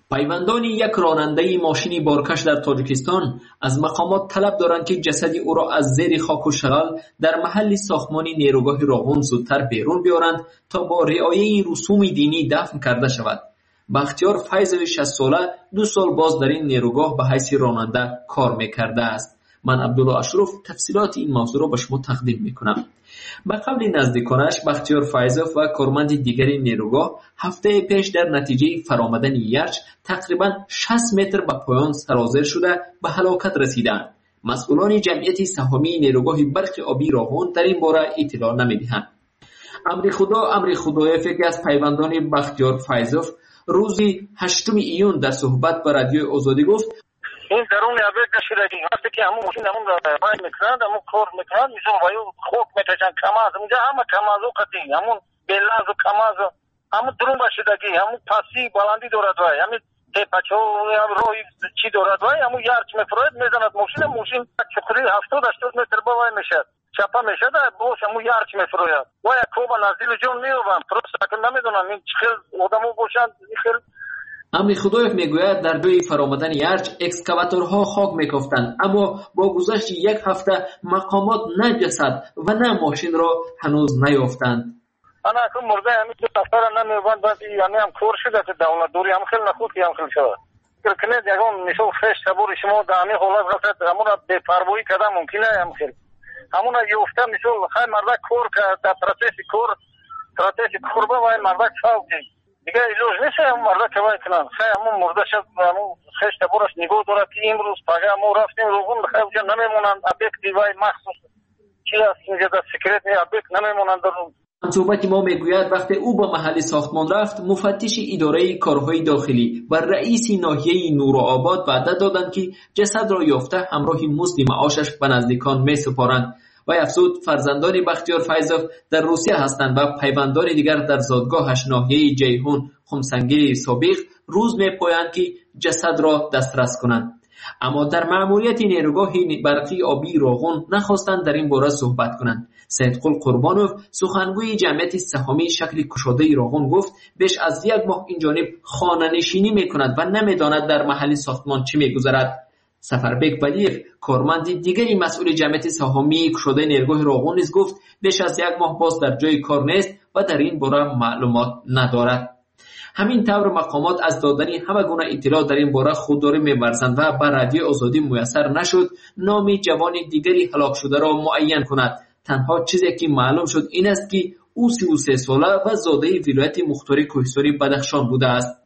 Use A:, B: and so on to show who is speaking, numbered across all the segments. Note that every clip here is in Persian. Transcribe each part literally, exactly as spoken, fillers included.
A: پیوندان یک راننده ماشین بارکش در تاجیکستان از مقامات طلب دارند که جسد او را از زیر خاک و شلال در محل ساختمان نیروگاه راغون زودتر بیرون بیارند تا با رعایت رسوم دینی دفن کرده شود. بختیار فیضوی شصت ساله دو سال باز در این نیروگاه به حیث راننده کار میکرده است. من عبدالله اشرف تفصیلات این موضوع را به شما تقدیم میکنم. به قول نزدیکانش بختیار فیضوف و کارمند دیگری نیروگاه هفته پیش در نتیجه فرآمدن یرچ تقریبا شصت متر به پایان سرازیر شده به هلاکت رسیدند. مسئولان جمعیت سهامی نیروگاه برق آبی راغون در این باره اطلاع نمیدهند. امر خدا امر خدایف یکی از پیوندان بختیار فیضوف روزی هشتم ایون در صحبت با رادیوی آزادی گفت
B: این درون ابد نشدگی وقتی که همون ماشین همون رای میکنند همون کار میکنند میشون وایو خوک میتشن کماز اونجا همه کمازو قطعی همون بلاز و کماز همون درون باشدگی همون پاسی بلندی دارد وای همون تپچو روی چی دارد وای همون یارچ میفرد میزند ماشین ماشین چخری هفتاد هشتاد متر باوای میشد چپا میشد باش همون یارچ میفروید وای کوبا نزدیل جون میوبم پروسه که نمیدونم این چخل آدمو باشند خیلی
A: امر خدایف میگوید در جای فرآمدن یرچ اکسکاواتورها خاک میکافتند، اما با گذشت یک هفته مقامات نه جسد و نه ماشین را هنوز نیافتند.
B: انا که مرده همین دو نفر نمیبند بس یعنی هم کور شده که دولت دوری هم خیلی نخود که هم خیلی شده کنه دیگون میشو فش تبوری شما دانی حالت رفت همون بے پروایی کده ممکنه هم خیلی همون یوفته میشو خیلی مرده کور که در پروسس کور پروسس کور با وای مرده چاوکی دیگه ایلوش نیست هم مرده که وای کنن خیلی همون مرده شد همون خش تبورش نگاه داره که امروز پاگه همون رفتیم روگون خیلی جا نمیمونن ابک دیوای مخصوص چی هست اینجا در سکرت نی ابک نمیمونن در روز.
A: صحبت ما میگوید وقتی او با محل ساختمان رفت مفتش اداره کارهای داخلی و رئیس ناحیه نورآباد وعده دادند که جسد را یافته همراه مزد معاشش به نزدیکان میسپارند. و افزود فرزندان بختیار فیضوف در روسیه هستند و پیوندان دیگر در زادگاهش ناحیه جیهون خمسنگیر سابق روز میپایند که جسد را دسترس کنند. اما در مأموریت نیروگاه برقی آبی راغون نخواستند در این باره صحبت کنند. سیدقل قربانوف سخنگوی جمعیت سهامی شکل کشاده راغون گفت بیش از یک ماه این جانب خانه‌نشینی میکند و نمیداند در محل ساختمان چه میگذرد. سفربک بدیف کارمند دیگری مسئول جمعیت سهامی کشاده نیروگاه راغون نیز گفت بیش از یک ماه باز در جای کار نیست و در این باره معلومات ندارد. همین طور مقامات از دادن همه گونه اطلاع در این باره خودداری می‌ورزند و به رادیو آزادی میسر نشد نام جوان دیگری هلاک شده را معین کند. تنها چیزی که معلوم شد این است که او سی و سه ساله و زاده ولایت مختار کوهستانی بدخشان بوده است.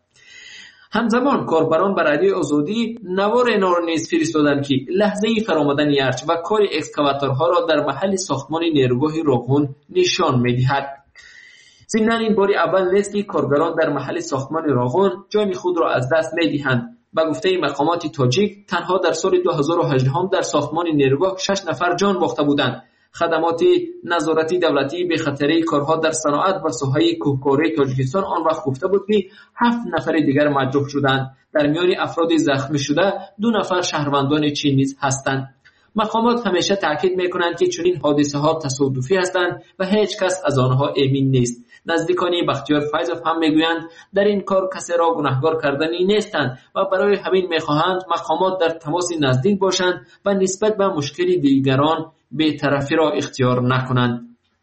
A: همزمان کاربران به رادیو آزادی نوار نور نیز فرستادند که لحظه فرآمدن یرچ و کار اکسکاواتورها را در محل ساختمان نیروگاه راغون نشان می‌دهد. ضمن این بار اول نیست که کارگران در محل ساختمان راغون جان خود را از دست می‌دهند. به گفته مقامات تاجیک تنها در سال دو هزار و هجده در ساختمان نیروگاه شش نفر جان باخته بودند. خدمات نظارتی دولتی به خطر کارها در صنعت و ساحه کوهکاری تاجیکستان آن وقت گفته بود که هفت نفر دیگر مجروح شدند. در میان افراد زخمی شده دو نفر شهروندان چین نیز هستند. مقامات همیشه تاکید میکنند که چنین حادثه ها تصادفی هستند و هیچ کس از آنها امین نیست. نزدیکان بختیار فیضوف هم میگویند در این کار کسی را گناهکار کردنی نیستند و برای همین میخواهند مقامات در تماس نزدیک باشند و نسبت به مشکل دیگران بی‌طرفی را اختیار نکنند.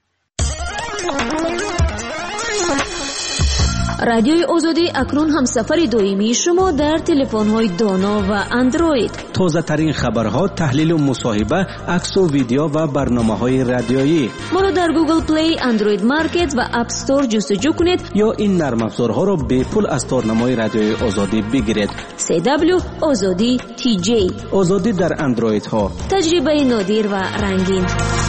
C: رادیوی آزادی اکنون هم سفر دائمی شما در تلفن‌های دانا و اندروید.
D: تازه ترین خبرها، تحلیل و مصاحبه، عکس و ویدیو و برنامه‌های رادیویی.
C: ما را در گوگل پلی، اندروید مارکت و اپ استور جستجو کنید
D: یا این نرم افزارها را به پول از تارنمای رادیوی آزادی بگیرید.
C: سی دبلیو آزادی تی جی.
D: آزادی در اندروید ها.
C: تجربه نادر و رنگین.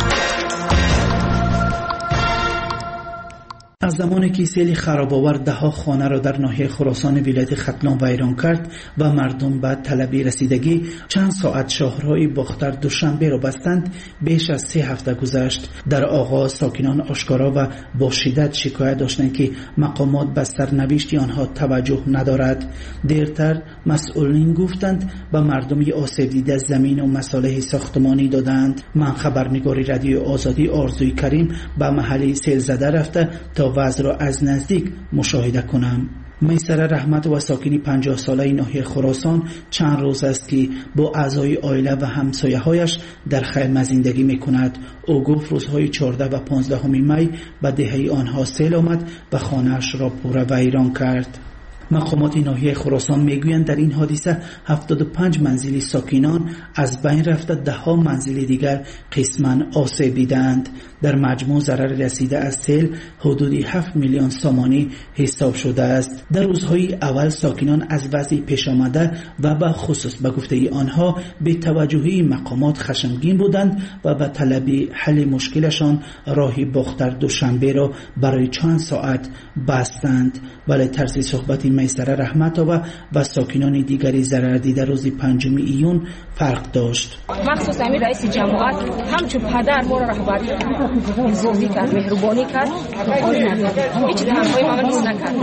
E: از زمانی که سیل خراب‌آور ده‌ها خانه را در ناحیه خراسان ولایت ختلان ویران کرد و مردم به طلب رسیدگی چند ساعت شاهراه باختر دوشنبه را بستند، بیش از سه هفته گذشت. در آغاز ساکنان آشکارا و با شدت شکایت داشتند که مقامات به سرنوشت آنها توجه ندارد. دیرتر مسئولین گفتند به مردم آسیب دیده زمین و مصالح ساختمانی دادند. من خبرنگار رادیو آزادی آرزوی کریم به محل سیل زده رفته تا وضع را از نزدیک مشاهده کنم. میسره رحمت و ساکنی پنجاه ساله ناحیه خراسان چند روز است که با اعضای عائله و همسایه‌هایش در خیمه زندگی می‌کند. او گفت روزهای چهارده و پانزده می به دهه آنها سیل آمد و خانه‌اش را پوره ویران کرد. مقامات ناحیه خراسان میگویند در این حادثه هفتاد و پنج منزلی ساکنان از بین رفته، ده ها منزل دیگر قسماً آسیب دیدند. در مجموع ضرر رسیده از سیل حدود هفت میلیون سامانی حساب شده است. در روزهای اول ساکنان از وضع پیش آمده و به خصوص به گفته آنها به توجهی مقامات خشمگین بودند و به طلب حل مشکلشان راه باختر دوشنبه را برای چند ساعت بستند، ولی طرز صحبت میسره رحمت‌آور و ساکنان دیگری ضرر دیده روز پنجم ایون فرق داشت.
F: مخصوص امیر رئیس جماعت همچون پدر ما را رهبری کرد، زوزی کرد، مهربانی کرد، هیچ تنهایی ما نیست نکرد.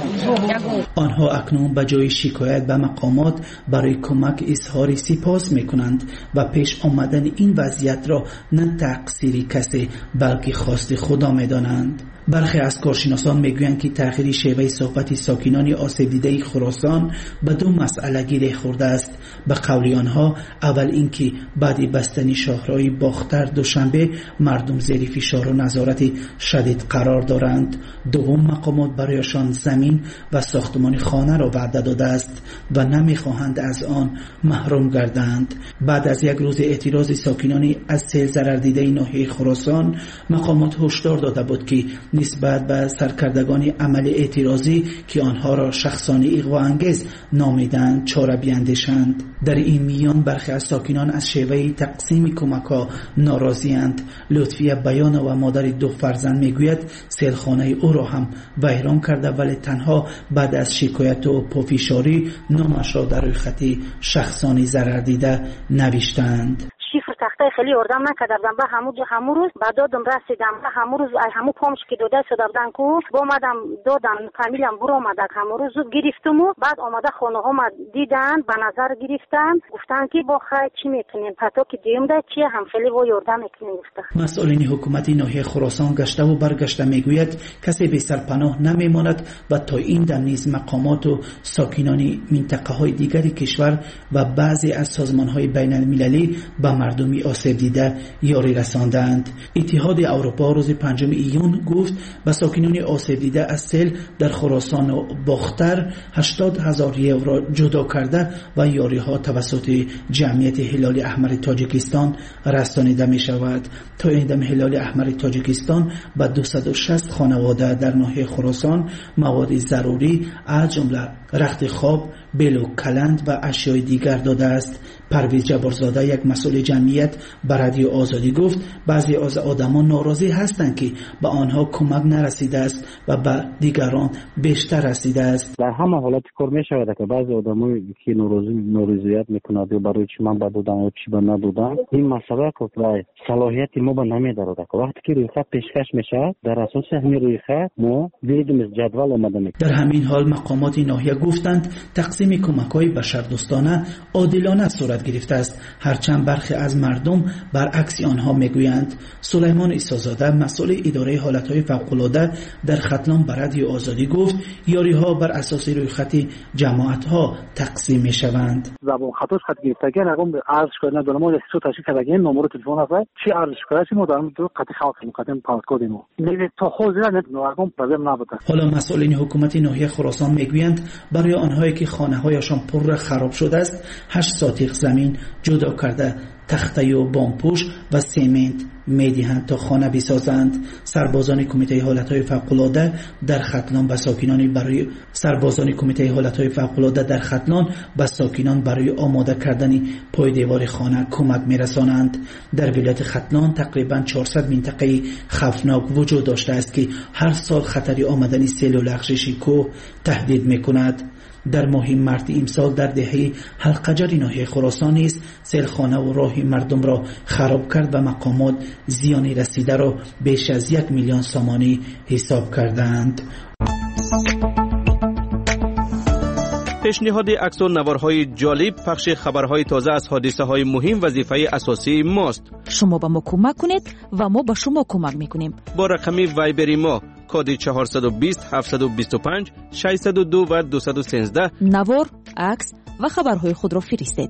E: آنها اکنون به جای شکایت به مقامات برای کمک اظهار سپاس میکنند و پیش آمدن این وضعیت را نه تقصیر کسی بلکه خواست خدا میدانند. برخی از کارشناسان میگویند که تغییر شیوه صحبت ساکنان آسیب دیده خراسان به دو مسئله گره خورده است. به قول آنها، اول اینکه بعد بستن شاهراه باختر دوشنبه مردم زیر فشار و نظارت شدید قرار دارند. دوم، مقامات برایشان زمین و ساختمان خانه را وعده داده است و نمیخواهند از آن محروم گردند. بعد از یک روز اعتراض ساکنان از سیل ضرر دیده ناحیه خراسان، مقامات هشدار داده بود که نسبت به سرکردگان عمل اعتراضی که آنها را شخصانه اغوا انگیز نامیدند چاره بیندیشند. در این میان برخی از ساکنان از شیوه تقسیم کمک‌ها ناراضی‌اند. لطفیه بیان و مادر دو فرزند میگوید سیلخانه او را هم ویران کرده، ولی تنها بعد از شکایت و پافشاری نامش را در روی خط شخصانی ضرر دیده نوشتند.
G: شیفر تخته خیلی اردم نکردم به همون همون روز بعد دادم رسیدم به همون روز همون پامش که داده شدم کو با اومدم دادم فامیلم برو اومدک همون روز گرفتم و بعد اومده خونه ها ما دیدن به نظر گرفتن گفتن که با خیر چی میکنین پتو که دیم ده چی هم خیلی و یردم میکنین گفتن.
E: مسئولین حکومت ناحیه خراسان گشته و برگشته میگوید کسی به سرپناه نمیماند و تا این دم نیز مقامات و ساکنان منطقه های دیگری کشور و بعضی از سازمان های بین المللی به مردمی آسیب دیده یاری رساندند. اتحاد اروپا روز پنجم ایون گفت به ساکنان آسیب دیده از سیل در خراسان و باختر هشتاد هزار یورو جدا کرده و یاری ها توسط جمعیت هلال احمر تاجیکستان رسانیده می شود. تا این دم هلال احمر تاجیکستان به دویست و شصت خانواده در ناحیه خراسان مواد ضروری از جمله رخت خواب، بلو کلند و اشیای دیگر داده است. پرویز جبارزاده یک مسئول جمعیت به رادیو آزادی گفت بعضی از آدمان ناراضی هستند که به آنها کمک نرسیده است و به دیگران بیشتر رسیده است.
H: در همه حالت کار می شود که بعضی آدمایی که ناراضی ناراضیت میکنند و برای چی من بدودم و چی من ندودم این مسئله که صلاحیت ما به نمیدارد که وقتی که روی خط پیشکش میشه در اساس همین روی خط ما دیدیم جدول آمده میکنه.
E: در همین حال مقامات ناحیه گفتند تقسیم کمک‌های بشردوستانه عادلانه صورت گرفته است، هرچند برخی از مردم برعکس آنها میگویند. سلیمان عیسی‌زاده مسئول اداره حالت‌های فوق‌العاده در ختلان به رادیو آزادی گفت یاری‌ها بر اساس روی خط جماعت‌ها تقسیم می‌شوند.
I: زبان خطاش خط گرفتگی رقم ارز شده نداره ما سو تشکیل کردگی نمره تلفن هست چی ارز شده ما داریم تو خط خاص مقدم پاسکود ما نه تو خود نه رقم پرزم نبوده.
E: حالا مسئولین حکومت ناحیه خراسان میگویند برای آنهایی که خانه‌هایشان پر خراب شده است هشت ساتیق زمین جدا کرده تخته و بامپوش و سیمنت میدهند تا خانه بسازند. سربازان کمیته حالتهای فوق‌العاده در ختلان به ساکنان برای سربازان کمیته حالتهای فوق‌العاده در ختلان به ساکنان برای آماده کردن پای دیوار خانه کمک میرسانند. در ولایت ختلان تقریبا چهارصد منطقه خطرناک وجود داشته است که هر سال خطر آمدن سیل و لغزش کوه تهدید میکند. در ماه مارس امسال در دهه حلقجر ناحیه خراسان نیز سیلخانه و راه مردم را خراب کرد و مقامات زیانی رسیده را بیش از یک میلیون سامانی حساب کردند.
D: پیشنهاد عکس و نوارهای جالب، پخش خبرهای تازه از حادثه های مهم وظیفه اساسی ماست.
J: شما به ما کمک کنید و ما به شما کمک میکنیم.
D: با رقم وایبری ما کد چهارصد و بیست هفتصد و بیست و پنج ششصد و دو و دویست و سیزده
J: نوار، عکس و خبرهای خود را فرستید.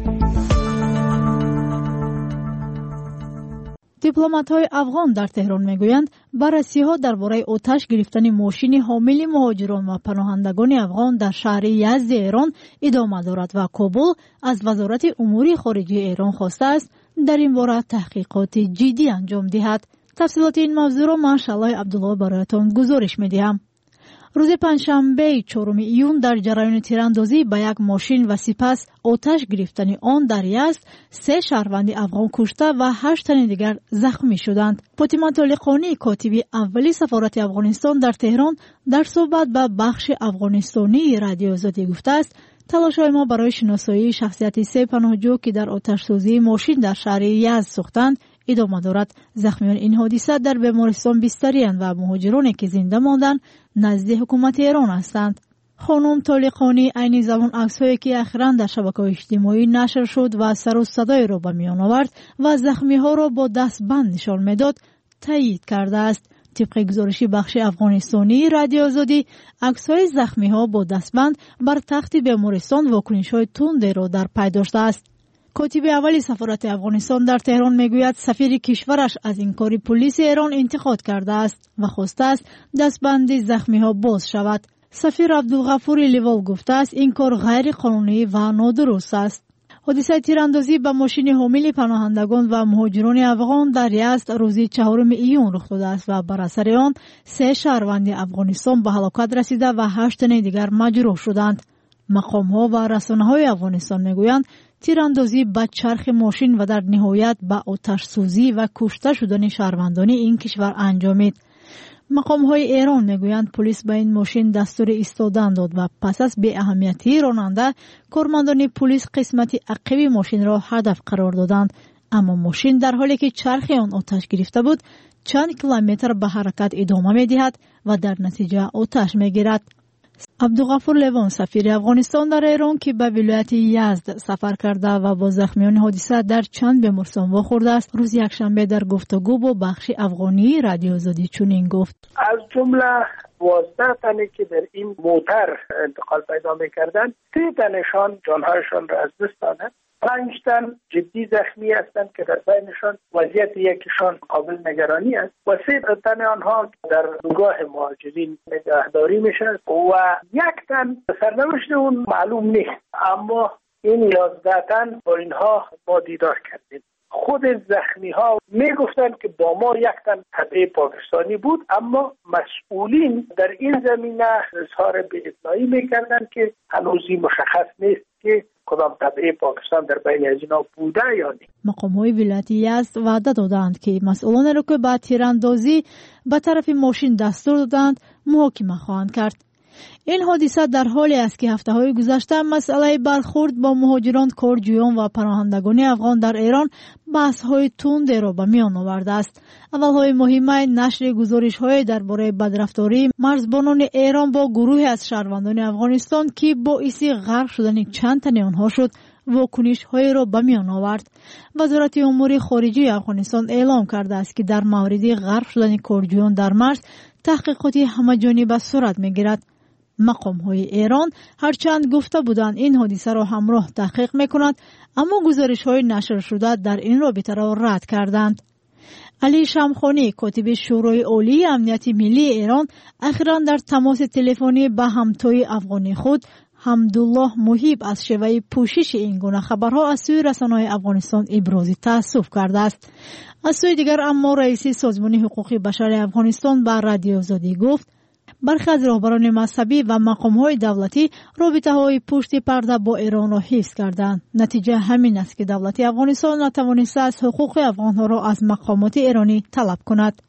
K: دیپلمات‌های افغان در تهران میگویند بررسی‌ها درباره آتش گرفتن ماشین حامل مهاجران و پناهندگان افغان در شهر یزد ایران ادامه دارد و کابل از وزارت امور خارجه ایران خواسته است در این باره تحقیقات جدی انجام دهد. تفصیلات این موضوع را من شعله عبدالله برایتان گزارش می‌دهم. روز پنجشنبه چهارم ایون در جریان تیراندازی به یک ماشین و سپس آتش گرفتن آن در یزد سه شهروند افغان کشته و هشت تن دیگر زخمی شدند. فاطمه طالقانی کاتب اولی سفارت افغانستان در تهران در صحبت به بخش افغانستانی رادیو آزادی گفته است تلاش‌های ما برای شناسایی شخصیت سه پناهجو که در آتش سوزی ماشین در شهر یزد سوختند ادامه دارد. زخمیان این حادثه در بیمارستان بستری‌اند و مهاجرانی که زنده ماندند نزد حکومت ایران هستند. خانم طالقانی عین زمان عکس‌هایی که اخیراً در شبکه‌های اجتماعی نشر شد و سر و صدای را به میان آورد و زخمی‌ها را با دستبند نشان می‌داد تایید کرده است. طبق گزارش بخش افغانستانی رادیو آزادی عکس‌های زخمی‌ها با دستبند بر تخت بیمارستان واکنش‌های تندی را در پی داشته است. کاتب اولی سفارت افغانستان در تهران میگوید سفیر کشورش از این کار پلیس ایران انتقاد کرده است و خواسته است دستبند زخمی‌ها باز شود. سفیر عبدالغفور لیوال گفته است این کار غیر قانونی و نادرست است. حادثه تیراندازی به ماشین حامل پناهندگان و مهاجران افغان در یزد روز چهارم ایون رخ داده است و بر اثر آن سه شهروند افغانستان به هلاکت رسیده و هشت تن دیگر مجروح شدند. مقام‌ها و رسانه‌های افغانستان میگویند تیراندازی به چرخ ماشین و در نهایت به آتش سوزی و کشته شدن شهروندان این کشور انجامید. مقام‌های ایران میگویند پلیس به این ماشین دستور ایستادن داد و پس از بی اهمیتی راننده کارمندان پلیس قسمت عقبی ماشین را هدف قرار دادند، اما ماشین در حالی که چرخ آن آتش گرفته بود چند کیلومتر به حرکت ادامه می‌دهد و در نتیجه آتش می‌گیرد. عبدالغفور لیوان سفیر افغانستان در ایران که به ولایت یزد سفر کرده و با زخمیان حادثه در چند بیمارستان واخورده است روز یکشنبه در گفتگو با بخش افغانی رادیو آزادی چنین گفت:
L: از جمله دوازده تنی که در این موتر انتقال پیدا می‌کردند سه تنشان جانهایشان را از دست دادند، پنج تن جدی زخمی هستند که در بینشان وضعیت یکیشان قابل نگرانی است و سه تن آنها در نگاه مهاجرین نگهداری میشه و یک تن سرنوشت اون معلوم نیست، اما این یازده تن با اینها ما دیدار کردیم. خود زخمی ها می گفتند که با ما یک تن تبع پاکستانی بود، اما مسئولین در این زمینه اظهار بی‌اطلاعی میکردند که هنوزی مشخص نیست که کدام تبع پاکستان در بین از اینا بوده یا نه.
K: مقام‌های ولایت یزد وعده دادند که مسئولان را که به تیراندازی به طرف ماشین دستور دادند محاکمه خواهند کرد. این حادثه در حالی است که هفته‌های گذشته مسئله برخورد با مهاجران، کارجویان و پناهندگان افغان در ایران بحث‌های تندی را به میان آورده است. اولهای مهمه نشر گزارش‌های درباره بدرفتاری مرزبانان ایران با گروهی از شهروندان افغانستان که باعث غرق شدن چند تن آنها شد واکنش‌های را به میان آورد. وزارت امور خارجه افغانستان اعلام کرده است که در مورد غرق شدن کارجویان در مرز تحقیقاتی همه‌جانبه صورت می‌گیرد. مقام‌های ایران هرچند گفته بودند این حادثه را همراه تحقیق می‌کند، اما گزارش‌های نشر شده در این رابطه را رد کردند. علی شمخانی کاتب شورای عالی امنیت ملی ایران اخیراً در تماس تلفنی با همتای افغانی خود حمدالله محیب از شیوه پوشش این گونه خبرها از سوی رسانه‌های افغانستان ابراز تأسف کرده است. از سوی دیگر اما رئیس سازمان حقوق بشر افغانستان به رادیو آزادی گفت برخی از رهبران مذهبی و مقام‌های دولتی رابطه‌های پشت پرده با ایران را حفظ کردند. نتیجه همین است که دولت افغانستان نتوانسته از حقوق افغان‌ها را از مقامات ایرانی طلب کند.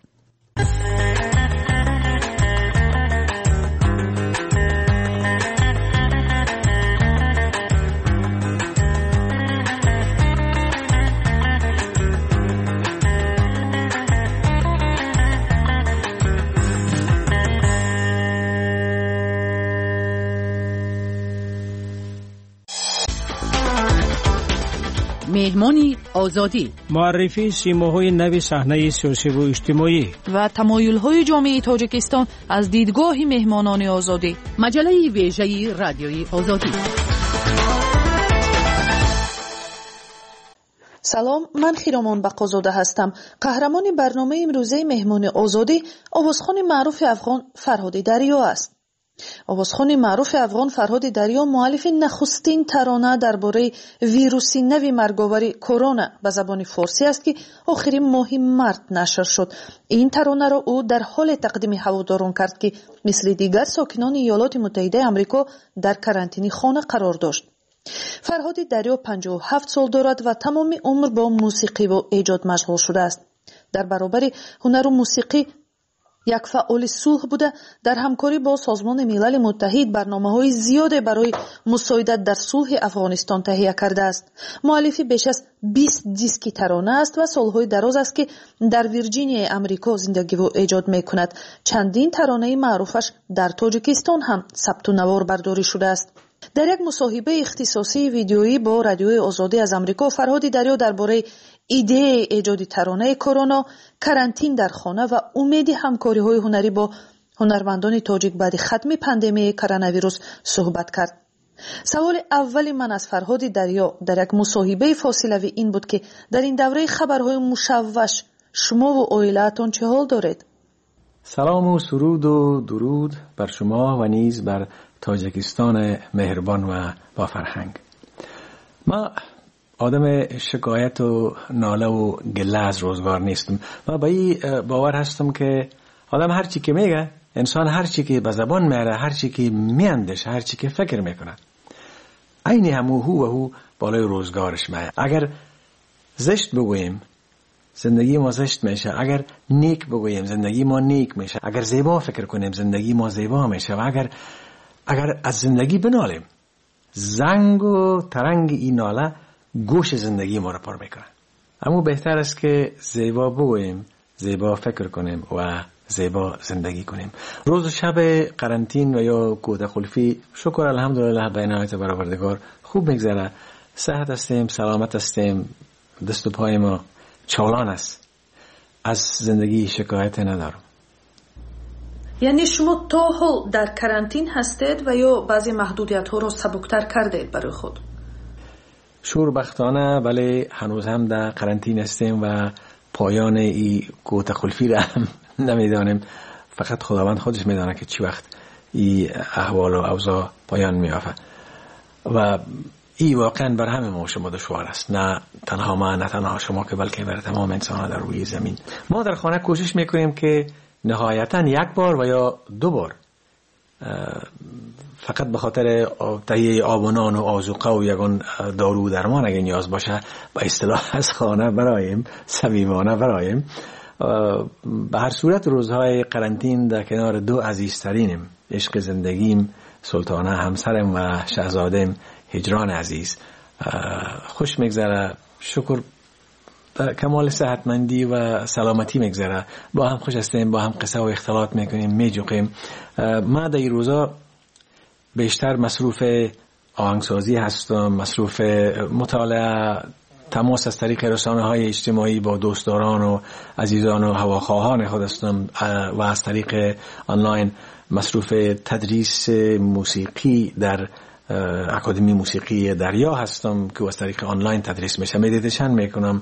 J: مهمان آزادی،
D: معرفی سیماهای نوی صحنه سیاسی و اجتماعی
J: و تمایل‌های جامعه تاجیکستان از دیدگاه مهمانان آزادی. مجله ویژه رادیوی آزادی. سلام، من خیرامان بقازاده هستم. قهرمان برنامه امروزه مهمان آزادی آوازخوان معروف افغان فرهاد دریا است. آوازخوان معروف افغان فرهاد دریا مؤلف نخستین ترانه درباره ویروس نو مرگاور کرونا به زبان فارسی است که آخرین ماه مارس نشر شد. این ترانه را او در حال تقدیم هواداران کرد که مثل دیگر ساکنان ایالات متحده آمریکا در کرانتینی خانه قرار داشت. فرهاد دریا پنجاه و هفت سال دارد و تمام عمر با موسیقی و ایجاد مشغول شده است. در برابر هنر و موسیقی یک فعال صلح بوده. در همکاری با سازمان ملل متحد برنامه‌های زیاد برای مساعدت در صلح افغانستان تهیه کرده است. مؤلف بیش از بیست دیسک ترانه است و سالهای دراز است که در ویرجینیا آمریکا زندگی و ایجاد می‌کند. چندین ترانه معروفش در تاجیکستان هم ثبت و نوار برداری شده است. در یک مصاحبه اختصاصی ویدیویی با رادیوی آزادی از آمریکا، فرهاد دریا درباره ایده ایجاد ترانه کرونا، کرانتین در خانه و امید همکاری‌های هنری با هنرمندان تاجیک بعد ختم پاندمی کرونا ویروس صحبت کرد. سوال اول من از فرهاد دریا در یک مصاحبه فاصله‌ای این بود که در این دوره خبرهای مشوش شما و عائله‌تان چه حال دارید؟
M: سلام و سرود و درود بر شما و نیز بر تاجیکستان مهربان و با فرهنگ. ما آدم شکایت و ناله و گله از روزگار نیستم. ما به این باور هستم که آدم هر چی که میگه، انسان هر چی که به زبان میاره، هر چی که میاندیشه، هر چی که فکر میکنه، عین همو هو و هو بالای روزگارش میاد. اگر زشت بگوییم زندگی ما زشت میشه، اگر نیک بگوییم زندگی ما نیک میشه، اگر زیبا فکر کنیم زندگی ما زیبا میشه، و اگر اگر از زندگی بنالیم، زنگ و ترنگ این ناله گوش زندگی ما را پر میکنه. اما بهتر است که زیبا بگوییم، زیبا فکر کنیم و زیبا زندگی کنیم. روز و شب قرنطین و یا کوته خلفی شکر الحمدلله به عنایت برآوردگار خوب میگذره. صحت هستیم، سلامت هستیم، دست و پای ما چالان است. از زندگی شکایت ندارم.
J: یعنی شما تا حال در کرانتین هستید و یا بعضی محدودیت ها رو سبکتر کردید برای خود؟
M: شوربختانه بله، هنوز هم در قرنطین هستیم و پایان این کوته خلفی را هم نمیدانیم. فقط خداوند خودش میدانه که چی وقت این احوال و اوضاع پایان میافه و این واقعا بر همه ما شما دشوار است، نه تنها ما، نه تنها شما که بلکه بر تمام انسان ها در روی زمین. ما در خانه کوشش میکنیم که نهایتا یک بار و یا دو بار فقط به خاطر تهیه آب و نان و آذوقه و یگان دارو و درمان اگه نیاز باشه با اصطلاح از خانه برایم، صمیمانه برایم. به هر صورت روزهای قرنطین در کنار دو عزیزترینم، عشق زندگیم سلطانه همسرم و شهزادم هجران عزیز، خوش میگذره. شکر کمال صحتمندی و سلامتی میگذره. با هم خوش هستیم، با هم قصه و اختلاط میکنیم، میجوقیم. ما در این روزا بیشتر مصروف آهنگسازی هستم، مصروف مطالعه، تماس از طریق رسانه های اجتماعی با دوستداران و عزیزان و هواخواهان خود هستم و از طریق آنلاین مصروف تدریس موسیقی در اکادمی موسیقی دریا هستم که از طریق آنلاین تدریس میشه. مدیتیشن میکنم،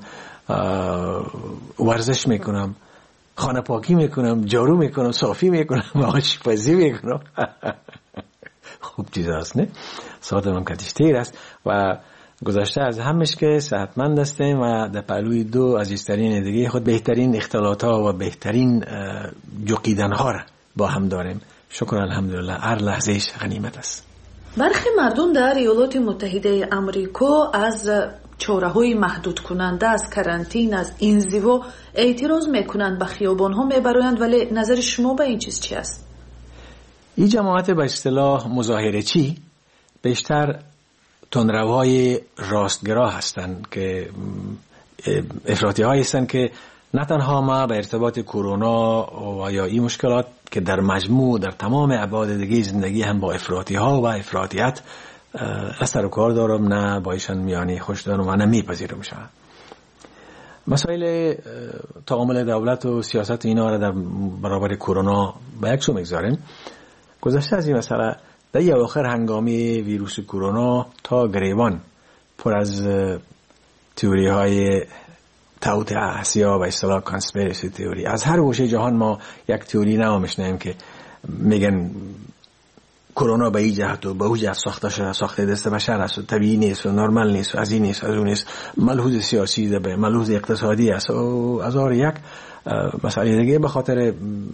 M: ورزش میکنم، خانه پاکی میکنم، جارو میکنم، صافی میکنم، آشپزی میکنم. خوب چیز هست نه؟ ساعت من کتیشتیر است و گذشته از همش که صحتمند هستیم و در پهلوی دو عزیزترین دیگه خود بهترین اختلاط ها و بهترین جوقیدن ها را با هم داریم. شکر الحمدلله، هر لحظهش غنیمت است.
J: برخی مردم در ایالات متحده آمریکا از چاره‌های محدود کننده، از کرانتین، از انزوا اعتراض میکنند، به خیابان‌ها میبرند. ولی نظر شما به این چیز چی است؟
M: این جماعت به اصطلاح مظاهره چی بیشتر تندروهای راستگرا هستند که افراطی هایی هستند که نه تنها ما به ارتباط کرونا و یا این مشکلات که در مجموع در تمام ابعاد دیگه زندگی هم با افراطی ها و افراطیت نه سر و کار دارم، نه با ایشان میانی خوش دارم و نه میپذیرم شد. مسائل تعامل دولت و سیاست اینا را در برابر کرونا به یک سو میگذاریم. گذشته از این مسئله در یه آخر هنگامی ویروس کرونا تا گریبان پر از تئوری های توطئه آسیا و اصطلاح کانسپیرسی تئوری. از هر گوشه جهان ما یک تئوری نو میشنیم که میگن کرونا به این جهت و به اون جهت ساخته شده، ساخته دست بشر است و طبیعی نیست و نرمال نیست و از این نیست از اون نیست، ملحوظ سیاسی ده، ملحوظ اقتصادی است و از آر یک مسئله دیگه به خاطر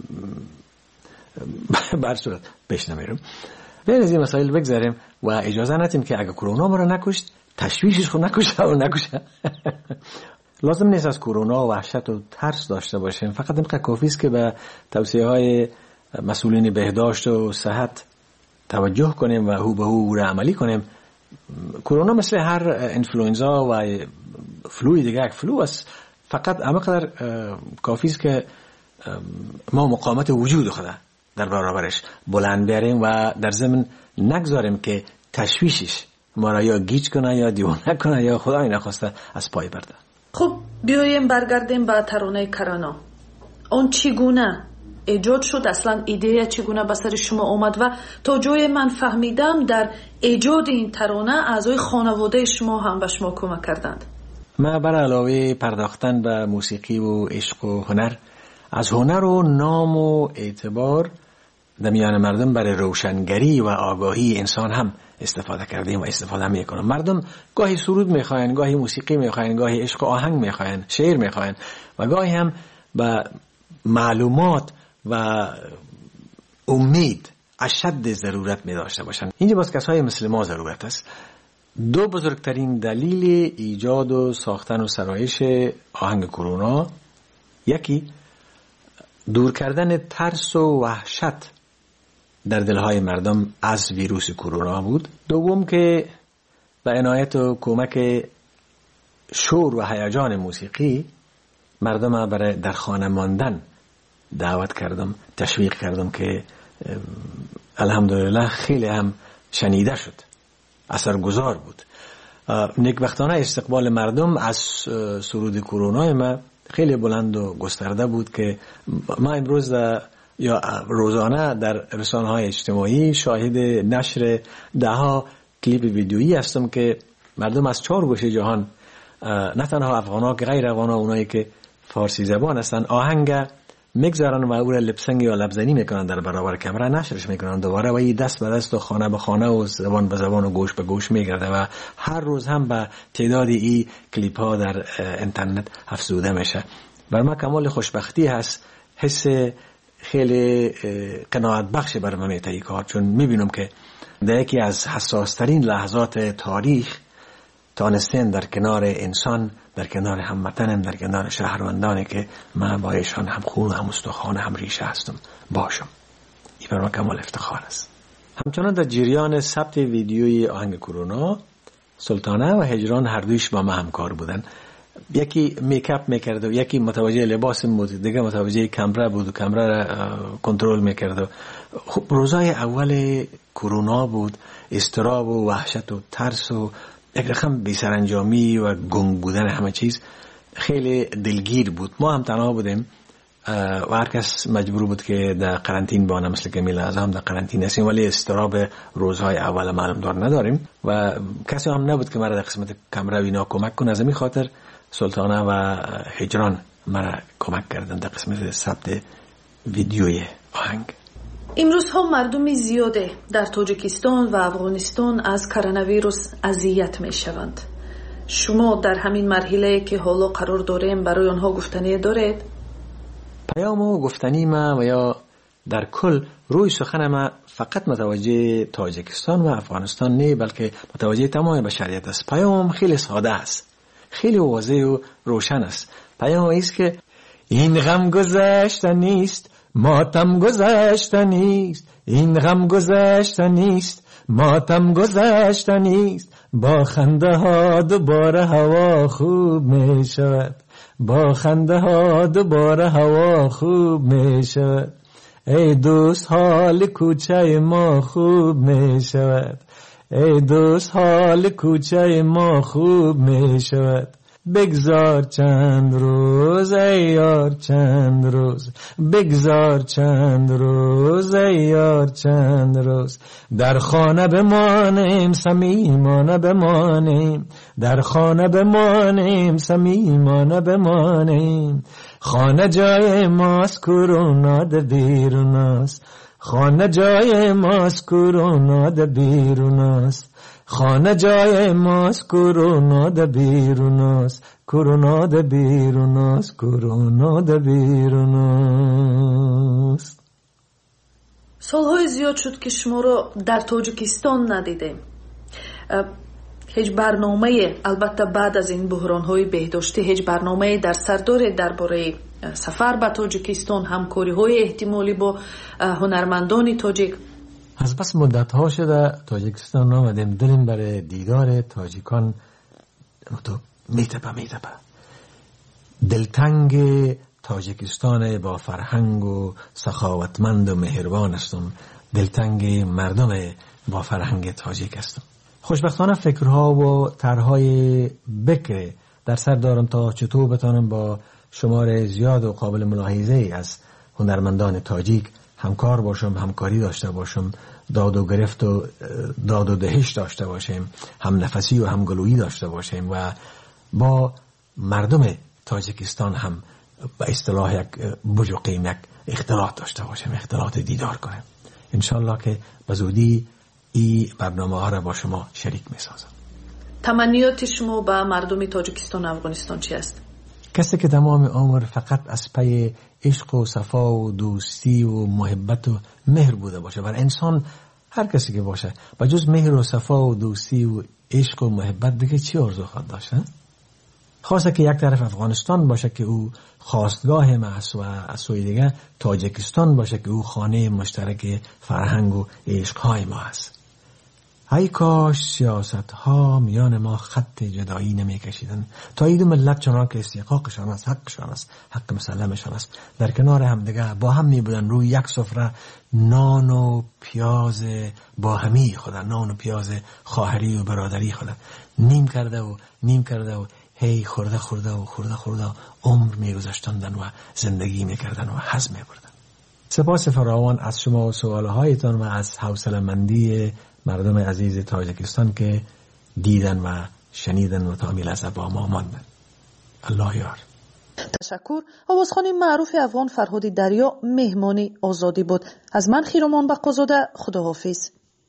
M: بر صورت پیش نمیرم. بین از این مسائل بگذاریم و اجازه ندیم که اگه کرونا ما رو نکشت تشویشش خود نکشه و نکشه. لازم نیست از کرونا وحشت و ترس داشته باشیم، فقط اینقدر کافی است که به توصیه های مسئولین بهداشت و صحت توجه کنیم و هو به هو را عملی کنیم. کرونا مثل هر انفلوئنزا و فلوی دیگه یک فلو است، فقط همقدر کافی است که ما مقاومت وجود خود در برابرش بلند بیاریم و در ضمن نگذاریم که تشویشش ما را یا گیج کنه یا دیوانه کنه یا خدای نخواسته از پای برده.
J: خب بیاییم برگردیم به ترانه کرونا. اون چگونه ایجاد شد؟ اصلا ایده چگونه به سر شما اومد و تا جای من فهمیدم در ایجاد این ترانه اعضای خانواده شما هم به شما کمک کردند.
M: ما بر علاوه پرداختن به موسیقی و عشق و هنر، از هنر و نام و اعتبار در میان مردم برای روشنگری و آگاهی انسان هم استفاده کردیم و استفاده میکنم. مردم گاهی سرود میخواین، گاهی موسیقی میخواین، گاهی عشق و آهنگ میخواین، شعر میخواین و گاهی هم به معلومات و امید اشد ضرورت می داشته باشند. اینجا باز کسای مثل ما ضرورت است. دو بزرگترین دلیل ایجاد و ساختن و سرایش آهنگ کرونا، یکی دور کردن ترس و وحشت در دلهای مردم از ویروس کرونا بود. دوم که به عنایت و کمک شور و هیجان موسیقی مردم برای در خانه ماندن دعوت کردم، تشویق کردم که الحمدلله خیلی هم شنیده شد، اثرگذار بود. نیکبختانه استقبال مردم از سرود کرونا ما خیلی بلند و گسترده بود که ما امروز یا روزانه در رسانه‌های اجتماعی شاهد نشر ده ها کلیپ ویدیویی هستم که مردم از چهار گوشه جهان، نه تنها افغان‌ها که غیر افغان‌ها، اونایی که فارسی زبان هستن، آهنگ میگذارن و او را لپسنگ یا لبزنی میکنن در برابر کامera، نشرش میکنن دوباره و این دست به دست و خانه به خانه و زبان به زبان و گوش به گوش میگرده و هر روز هم به تعدادی این کلیپ ها در اینترنت افزوده میشه. بر ما کمال خوشبختی هست، حس خیلی قناعت بخش بر من میته این کار، چون میبینم که در یکی از حساس ترین لحظات تاریخ تانستن در کنار انسان، در کنار هموطنم، در کنار شهروندانی که من با ایشان هم خون هم استخوان هم ریشه هستم باشم. این بر من کمال افتخار است. همچنان در جریان ثبت ویدیوی آهنگ کرونا، سلطانه و هجران هر دویش با ما همکار بودن. یکی میکاپ میکرد و یکی متوجه لباس بود، دیگه متوجه کامرا بود و کامرا را کنترل میکرد. خب روزای اول کرونا بود، اضطراب و وحشت و ترس و یک رقم بی‌سرانجامی و گنگ بودن همه چیز خیلی دلگیر بود. ما هم تنها بودیم و هر کس مجبور بود که در قرنطین بانه، مثل که میل اعظم در قرنطین هستیم، ولی اضطراب روزهای اول معلوم دار نداریم و کسی هم نبود که مرا در قسمت کامرا و اینا کمک کنه. از این خاطر سلطانه و هجران مرا کمک کردن در قسمت ثبت ویدیوی آهنگ.
J: امروز ها مردم زیاده در تاجیکستان و افغانستان از کرونا ویروس اذیت می شوند. شما در همین مرحله که حالا قرار داریم برای آنها گفتنی دارید؟
M: پیام و گفتنی ما و یا در کل روی سخن ما فقط متوجه تاجیکستان و افغانستان نه، بلکه متوجه تمام بشریت است. پیام خیلی ساده است، خیلی واضح و روشن است. پیام است که این غم گذشته نیست، ماتم گذشته نیست، این غم گذشته نیست، ماتم گذشته نیست. با خنده ها دوباره هوا خوب می شود، با خنده ها دوباره هوا خوب می شود. ای دوست حال کوچه ما خوب می شود، ای دوست حال کوچه ما خوب می شود، بگذار چند روز ای یار چند روز، بگذار چند روز ای یار چند روز. در خانه بمانیم صمیمانه بمانیم، در خانه بمانیم صمیمانه بمانیم. خانه جای ماست کرونا ده بیرون است، خانه جای ماست کرونا ده بیرون است، خانه جای ماست کرونا ده بیرون است، کرونا ده بیرون است، کرونا ده بیرون است.
J: سالهای زیاد شد که شما رو در تاجیکستان ندیدیم. هیچ برنامه، البته بعد از این بحران‌های بهداشتی، هیچ برنامه در سر دارید درباره سفر به تاجیکستان، همکاری‌های احتمالی با هنرمندان تاجیک؟
M: از بس مدت‌ها شده تاجیکستان آمدیم، دلیم برای دیدار تاجیکان تو میتپه میتپه. دلتنگ تاجیکستان با فرهنگ و سخاوتمند و مهربان هستم، دلتنگ مردم با فرهنگ تاجیک هستم. خوشبختانه فکرها و طرحهای بکر در سر دارم تا چطور بتانم با شمار زیاد و قابل ملاحظه از هنرمندان تاجیک همکار باشم، همکاری داشته باشم، داد و گرفت و داد و دهش داشته باشیم، هم نفسی و هم گلویی داشته باشیم و با مردم تاجیکستان هم به اصطلاح یک بجوقیم یک اختلاط داشته باشیم، اختلاط دیدار کنیم. انشالله که به زودی این برنامه ها را با شما شریک می سازم.
J: تمنیات شما به مردم تاجیکستان و افغانستان چی است؟
M: کسی که تمام عمر فقط از پی عشق و صفا و دوستی و محبت و مهر بوده باشه، بر انسان هر کسی که باشه با جز مهر و صفا و دوستی و عشق و محبت دیگه چی آرزو خواهد داشت؟ خاصه که یک طرف افغانستان باشه که او خواستگاه ما است و از سوی دیگه تاجیکستان باشه که او خانه مشترک فرهنگ و عشق های ما است. ای کاش سیاست ها میان ما خط جدایی نمی کشیدن، تا این دو ملت چنان که استحقاقشان است، حقشان است، حق مسلمشان است، در کنار هم دیگه با هم می بودن روی یک سفره نان و پیاز با همی خودن، نان و پیاز خواهری و برادری خودن نیم کرده و نیم کرده و هی خورده خورده و خورده خورده عمر می گذاشتندن و زندگی می کردن و هضم می بردن. سپاس فراوان از شما و سوالهایتان و از حوصله‌مندی مردم عزیز تاجیکستان که دیدن و شنیدن و تا می لحظه با ما ماندن. الله یار.
J: تشکر. آوازخوان معروف افغان فرهاد دریا مهمانی آزادی بود. از من خیرمان بقازاده، خداحافظ.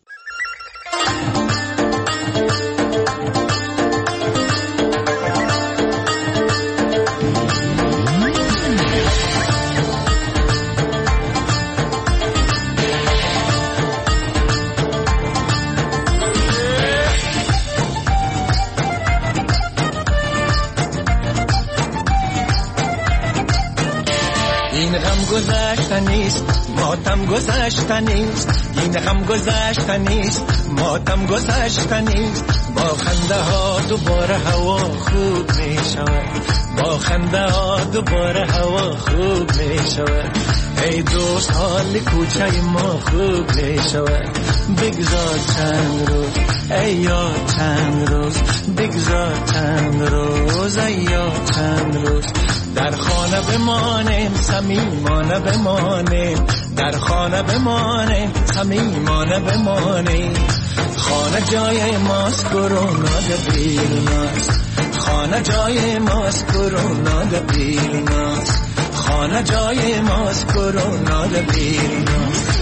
N: این غم گذشته نیست، ماتم گذشته نیست، این غم گذشته نیست، ماتم گذشته نیست. با خنده ها دوباره هوا خوب می شود، با خنده ها دوباره هوا خوب می شود. ای دوست حال کوچه ما خوب می شود، بگذار چند روز ای یار چند روز، بگذار چند روز ای یار چند روز. در خانه بمانیم صمیمانه بمانیم، در خانه بمانیم صمیمانه بمانیم. خانه جای ماست کرونا ده بیرون است، خانه جای ماست کرونا ده بیرون است، خانه جای ماست کرونا ده بیرون است.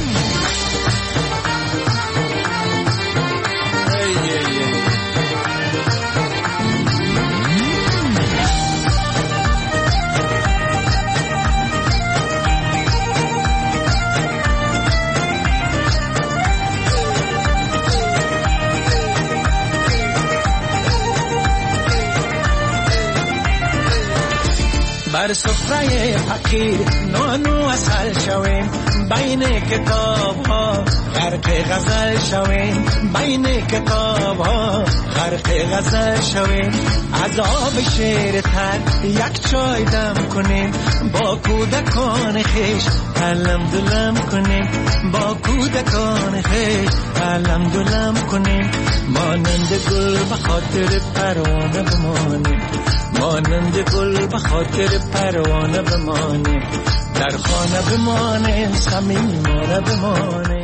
N: بر سفره فقیر نانو اصل شویم، بین کتاب ها غرق غزل شویم، بین کتاب ها غرق غزل شویم از آب شیر تر یک چای دم کنیم با کودکان خیش علم دلم کنیم با کودکان خیش علم دلم کنیم مانند گل به خاطر پروانه بمانیم مانند گل به خاطر پروانه بمانیم در خانه بمانیم صمیمانه بمانیم